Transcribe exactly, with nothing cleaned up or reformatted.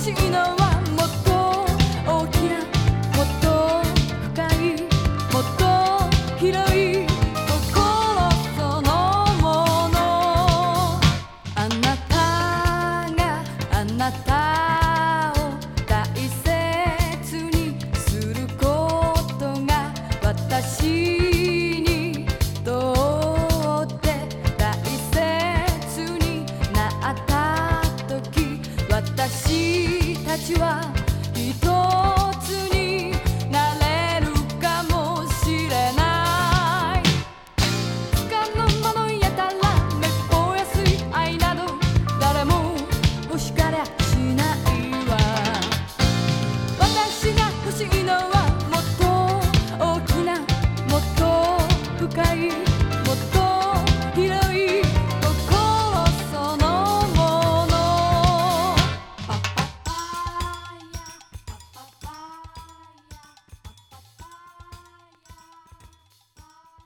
しいのはもっと大きなもっと深いもっと広い心そのものあなたがあなたを大切にすることが私にとって大切になった時私たちは一人